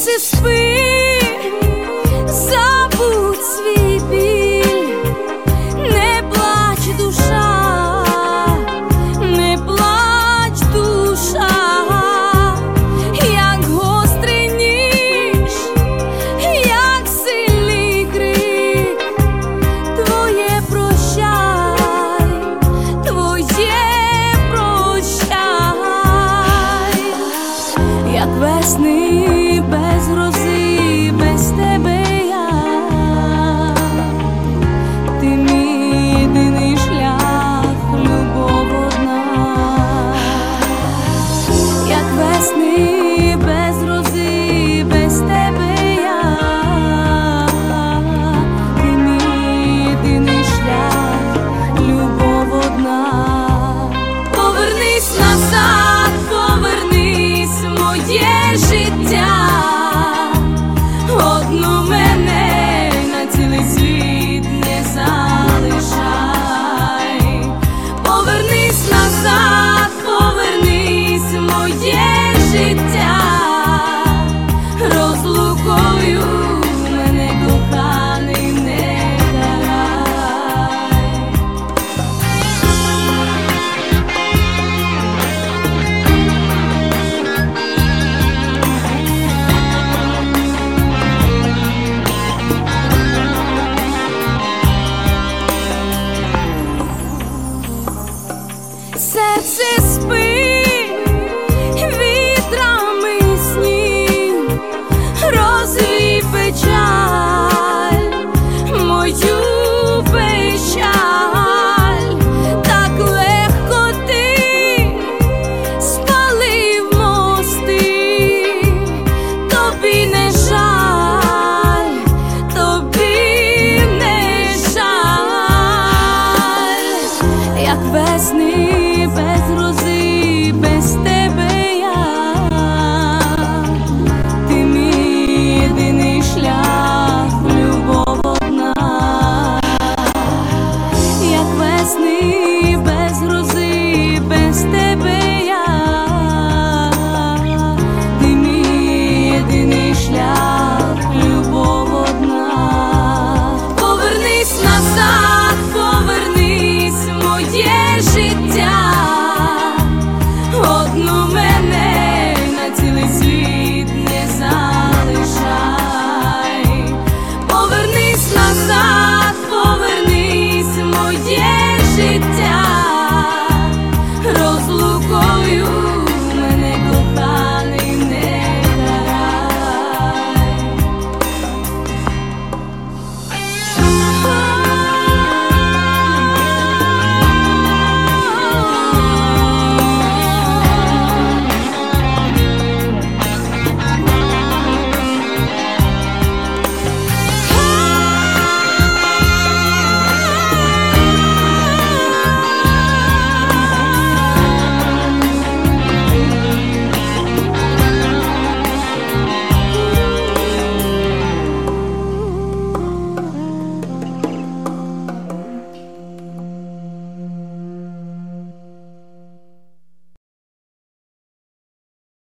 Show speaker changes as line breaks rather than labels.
Сонце, спи, забудь свій біль, не плач, душа, не плач, душа, як гострий ніж, як сильний крик, твоє прощай, твоє прощай, як весни без грози, без тебе я, ти мій єдиний шлях, любов одна, як весни без грози, без тебе я, ти мій єдиний шлях, любов одна. Повернись назад, повернись в моє життя, одну мене на цілий світ не залишай. Повернись назад, повернись в моє життя.